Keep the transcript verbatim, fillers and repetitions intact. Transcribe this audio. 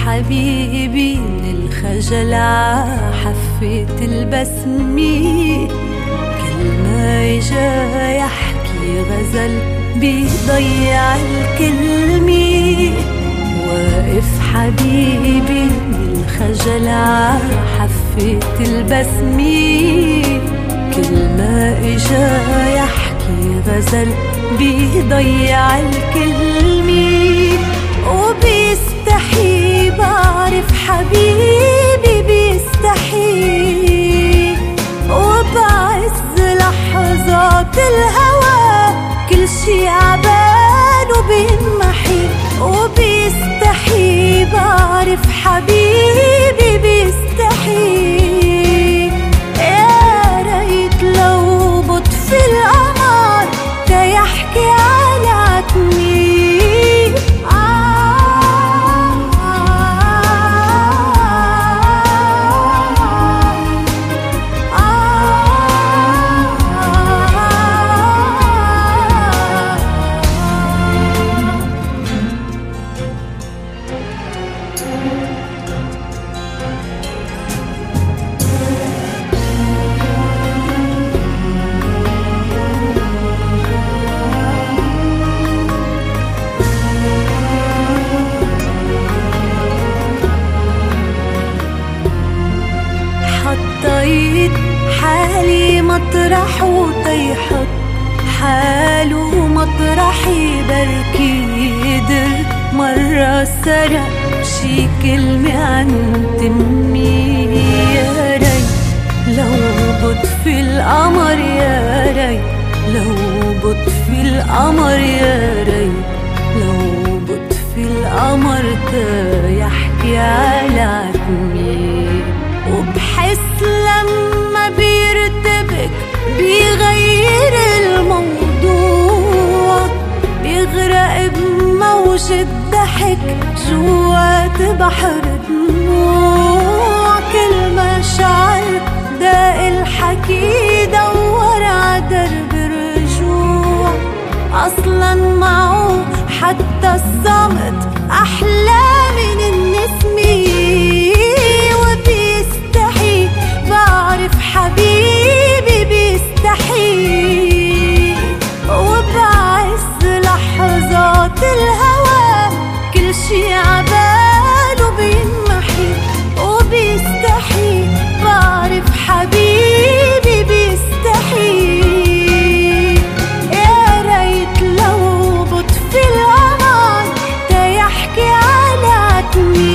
حبيبي من الخجل عحفة البسمة، كل ما اجا يحكي غزل بيضيع الكلمة. واقف حبيبي من الخجل عحفة البسمة، كل ما اجا يحكي غزل بيضيع الكلمة. وبيستحي بعرف حبيبي بيستحي، وبعز لحظات الهوى كل شي عباله بينمحي. وبيستحي بعرف حبيبي بيستحي، يا ريت لو بطفي القمر تا يحكي على عتمي. حطيت حالي مطرح وطيحت حاله مطرحي، بركي قدر مرة سرق شي كلمة عن تمي. يا ريت لو بطفي القمر، يا ريت لو بطفي القمر، يا ريت لو بطفي القمر تا يحكي على عتمي. وبحس لما بيرتبك بيغير الموضوع، بيغرق بموجة ضحك جوات بحر دموع. كل ما شعر داق الحكي دور ع درب الرجوع، أصلا معه حتى الصمت أحلى من النسمة. بعرف حبيبي بيستحي، وبعز لحظات الهوى كل شي عباله بينمحي. وبيستحي بعرف حبيبي بيستحي، يا ريت لو بطفي القمر تا يحكي على عتمي.